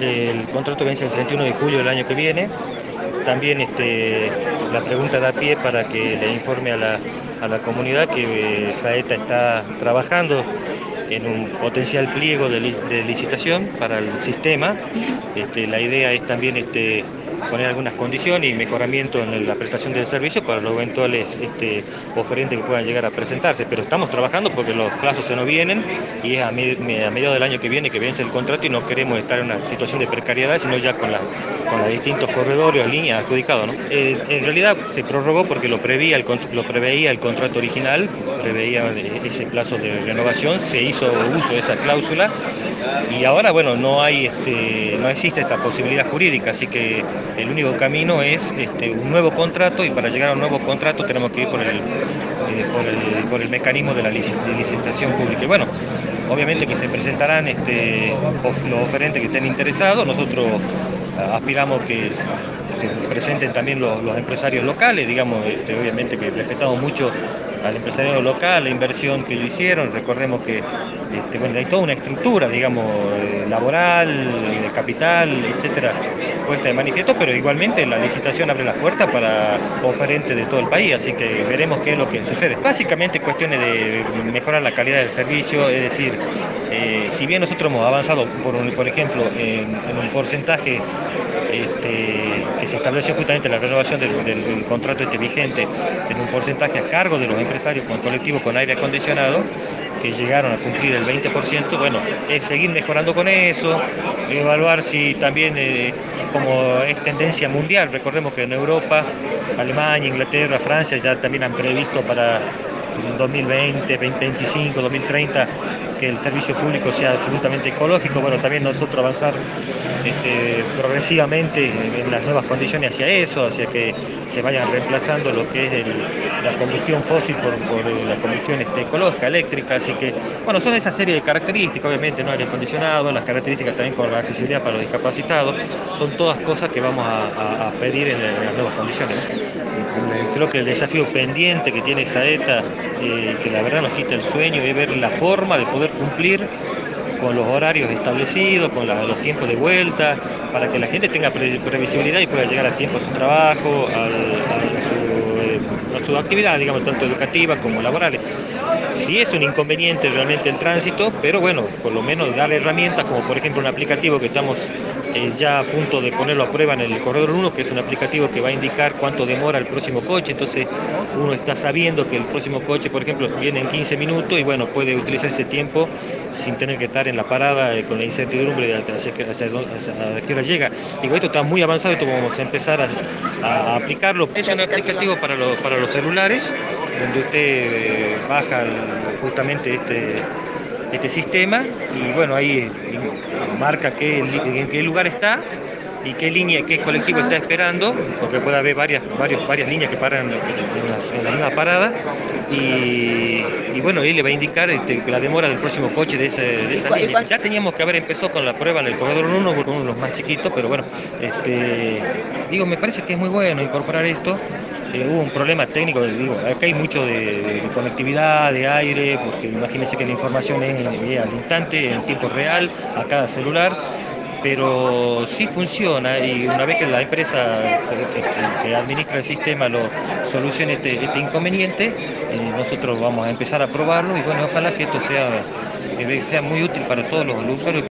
El contrato vence el 31 de julio del año que viene. También la pregunta da pie para que le informe a la comunidad que Saeta está trabajando en un potencial pliego de licitación para el sistema. La idea es también poner algunas condiciones y mejoramiento en la prestación del servicio para los eventuales oferentes que puedan llegar a presentarse. Pero estamos trabajando porque los plazos se nos vienen y es a mediados del año que viene que vence el contrato y no queremos estar en una situación de precariedad, sino ya con los distintos corredores o líneas adjudicados, ¿no? En realidad se prorrogó porque lo preveía el contrato original, preveía ese plazo de renovación, se hizo uso de esa cláusula y ahora, bueno, no existe esta posibilidad jurídica, así que el único camino es un nuevo contrato y para llegar a un nuevo contrato tenemos que ir por el mecanismo de la de licitación pública. Y bueno, obviamente que se presentarán los oferentes que estén interesados. Nosotros aspiramos que se presenten también los empresarios locales, digamos, obviamente que respetamos mucho al empresariado local, la inversión que ellos hicieron. Recordemos que bueno, hay toda una estructura, digamos, laboral, de capital, etcétera, puesta de manifiesto, pero igualmente la licitación abre las puertas para oferentes de todo el país, así que veremos qué es lo que sucede. Básicamente cuestiones de mejorar la calidad del servicio, es decir, si bien nosotros hemos avanzado, por ejemplo, en un porcentaje que se estableció justamente en la renovación del contrato vigente, en un porcentaje a cargo de los empresarios con colectivos con aire acondicionado, que llegaron a cumplir el 20%, bueno, es seguir mejorando con eso, evaluar si también, como es tendencia mundial, recordemos que en Europa, Alemania, Inglaterra, Francia ya también han previsto para 2020, 2025, 2030 que el servicio público sea absolutamente ecológico. Bueno, también nosotros avanzar progresivamente en las nuevas condiciones hacia eso, hacia que se vayan reemplazando lo que es la combustión fósil por la combustión ecológica, eléctrica. Así que, bueno, son esa serie de características, obviamente, ¿no? Aire acondicionado, las características también con la accesibilidad para los discapacitados, son todas cosas que vamos a pedir en las nuevas condiciones, ¿no? Creo que el desafío pendiente que tiene Saeta, que la verdad nos quita el sueño, es ver la forma de poder cumplir con los horarios establecidos, con los tiempos de vuelta, para que la gente tenga previsibilidad y pueda llegar a tiempo a su trabajo, a su actividad, digamos, tanto educativa como laborales. Sí es un inconveniente realmente el tránsito, pero bueno, por lo menos dar herramientas como por ejemplo un aplicativo que estamos ya a punto de ponerlo a prueba en el Corredor 1, que es un aplicativo que va a indicar cuánto demora el próximo coche. Entonces uno está sabiendo que el próximo coche, por ejemplo, viene en 15 minutos y bueno, puede utilizar ese tiempo sin tener que estar en la parada con la incertidumbre de hacia qué hora llega. Digo, esto está muy avanzado, esto vamos a empezar a aplicarlo. Es un aplicativo para los celulares, donde usted baja justamente este sistema y bueno, ahí marca en qué lugar está y qué línea, qué colectivo está esperando, porque puede haber varias líneas que paran en la misma parada y bueno, ahí le va a indicar la demora del próximo coche de esa línea. Ya teníamos que haber empezado con la prueba en el Corredor 1, con uno de los más chiquitos, pero bueno, digo, me parece que es muy bueno incorporar esto. Hubo un problema técnico, digo, acá hay mucho de conectividad, de aire, porque imagínense que la información es al instante, en tiempo real, a cada celular, pero sí funciona y una vez que la empresa que administra el sistema lo solucione este inconveniente, nosotros vamos a empezar a probarlo y bueno, ojalá que esto sea muy útil para todos los usuarios.